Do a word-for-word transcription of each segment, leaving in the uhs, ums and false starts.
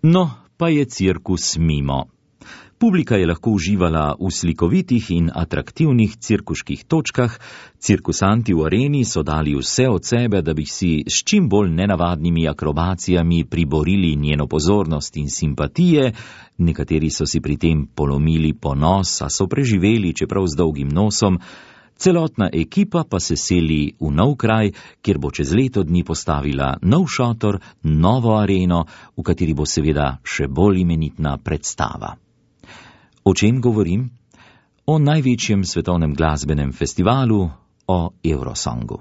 No, pa je cirkus mimo. Publika je lahko uživala v slikovitih in atraktivnih cirkuških točkah, cirkusanti v areni so dali vse od sebe, da bi si s čim bolj nenavadnimi akrobacijami priborili njeno pozornost in simpatije, nekateri so si pri tem polomili ponos, a so preživeli, čeprav z dolgim nosom, celotna ekipa pa se seli v nov kraj, kjer bo čez leto dni postavila nov šotor, novo areno, v kateri bo seveda še bolj imenitna predstava. O čem govorim? O največjem svetovnem glasbenem festivalu, o Eurosongu.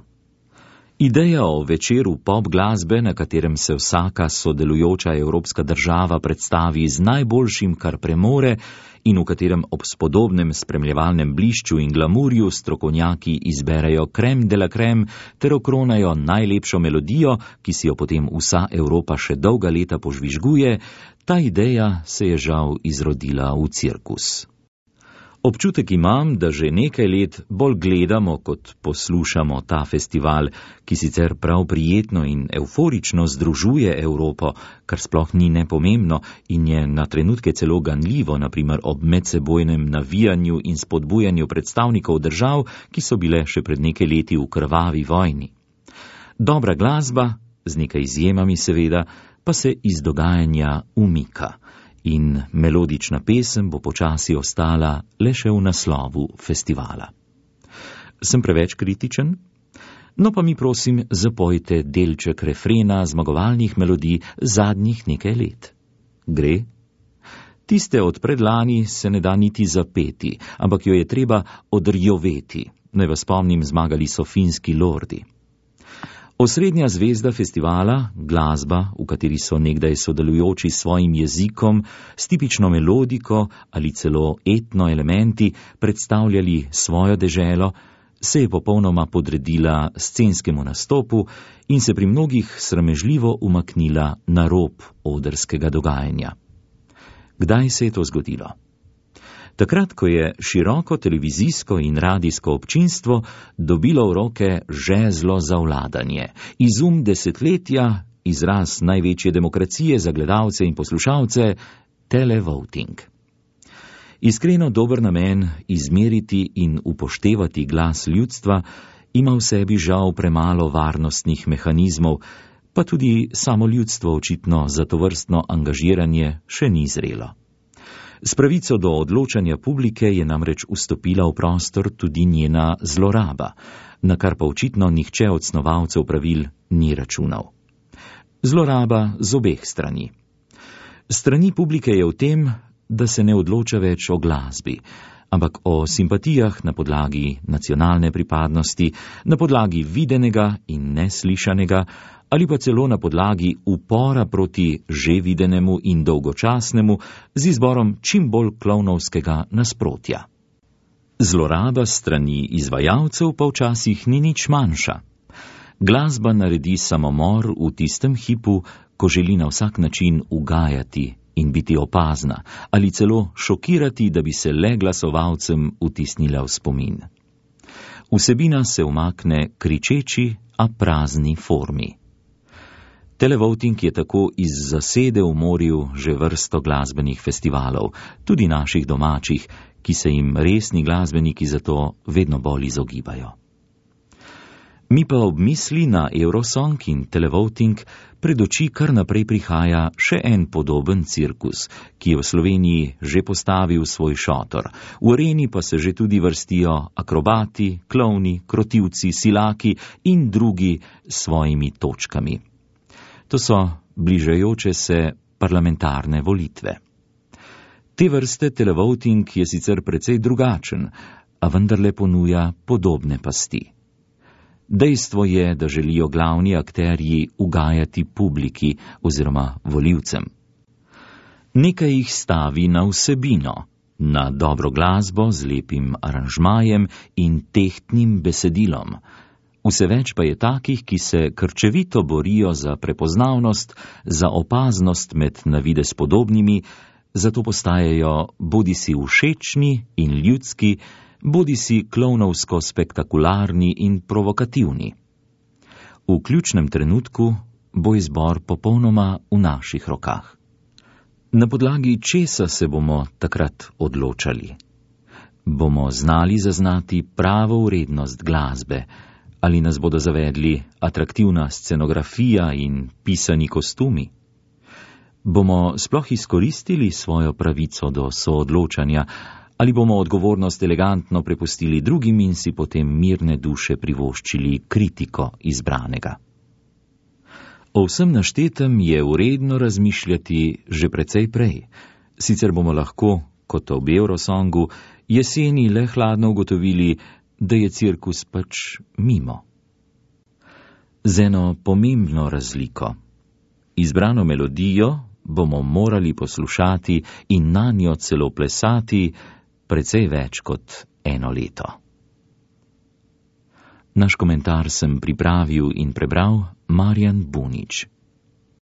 Ideja o večeru pop glasbe, na katerem se vsaka sodelujoča evropska država predstavi z najboljšim, kar premore, in v katerem ob spodobnem spremljevalnem blišču in glamurju strokovnjaki izberejo krem de la krem ter okronajo najlepšo melodijo, ki si jo potem vsa Evropa še dolga leta požvižguje, ta ideja se je žal izrodila v cirkus. Občutek imam, da že nekaj let bolj gledamo, kot poslušamo ta festival, ki sicer prav prijetno in evforično združuje Evropo, kar sploh ni nepomembno in je na trenutke celo ganljivo, naprimer ob medsebojnem navijanju in spodbujanju predstavnikov držav, ki so bile še pred nekaj leti v krvavi vojni. Dobra glasba, z nekaj izjemami seveda, pa se iz dogajanja umika. In melodična pesem bo počasi ostala le še v naslovu festivala. Sem preveč kritičen? No pa mi prosim zapojte delček refrena zmagovalnih melodij zadnjih nekaj let. Gre? Tiste od predlani se ne da niti zapeti, ampak jo je treba odrjoveti. Naj vas spomnim, zmagali so finski lordi. Osrednja zvezda festivala, glasba, v kateri so nekdaj sodelujoči s svojim jezikom, s tipično melodiko ali celo etno elementi predstavljali svojo deželo, se je popolnoma podredila scenskemu nastopu in se pri mnogih sramežljivo umaknila na rob odrskega dogajanja. Kdaj se je to zgodilo? Takrat, ko je široko televizijsko in radijsko občinstvo dobilo v roke žezlo za vladanje, izum desetletja, izraz največje demokracije za gledalce in poslušalce, televoting. Iskreno dober namen izmeriti in upoštevati glas ljudstva ima v sebi žal premalo varnostnih mehanizmov, pa tudi samo ljudstvo očitno za tovrstno angažiranje še ni zrelo. S pravico do odločanja publike je namreč vstopila v prostor tudi njena zloraba, na kar pa očitno nihče od snovalcev pravil ni računal. Zloraba z obeh strani. Strani publike je v tem, da se ne odloča več o glasbi, ampak o simpatijah na podlagi nacionalne pripadnosti, na podlagi videnega in neslišanega, ali pa celo na podlagi upora proti že videnemu in dolgočasnemu z izborom čim bolj klovnovskega nasprotja. Zloraba strani izvajalcev pa včasih ni nič manjša. Glasba naredi samomor v tistem hipu, ko želi na vsak način ugajati in biti opazna, ali celo šokirati, da bi se le glasovalcem vtisnila v spomin. Vsebina se umakne kričeči, a prazni formi. Televoting je tako iz zasede umoril že vrsto glasbenih festivalov, tudi naših domačih, ki se jim resni glasbeniki zato vedno bolj izogibajo. Mi pa ob misli na Eurosong in televoting pred oči kar naprej prihaja še en podoben cirkus, ki je v Sloveniji že postavil svoj šotor. V areni pa se že tudi vrstijo akrobati, klovni, krotivci, silaki in drugi s svojimi točkami. To so bližajoče se parlamentarne volitve. Te vrste televoting je sicer precej drugačen, a vendarle ponuja podobne pasti. Dejstvo je, da želijo glavni akterji ugajati publiki oziroma volivcem. Nekaj jih stavi na vsebino, na dobro glasbo z lepim aranžmajem in tehtnim besedilom. Vse več pa je takih, ki se krčevito borijo za prepoznavnost, za opaznost med navidez podobnimi, zato postajajo bodisi všečni in ljudski, bodisi klovnovsko spektakularni in provokativni. V ključnem trenutku bo izbor popolnoma v naših rokah. Na podlagi česa se bomo takrat odločali? Bomo znali zaznati pravo vrednost glasbe, ali nas bodo zavedli atraktivna scenografija in pisani kostumi? Bomo sploh izkoristili svojo pravico do soodločanja, ali bomo odgovornost elegantno prepustili drugim in si potem mirne duše privoščili kritiko izbranega? O vsem naštetem je vredno razmišljati že precej prej, sicer bomo lahko, kot ob Eurosongu, jeseni le hladno ugotovili, da je cirkus pač mimo. Z eno pomembno razliko. Izbrano melodijo bomo morali poslušati in nanjo celo plesati precej več kot eno leto. Naš komentar sem pripravil in prebral Marjan Bunič.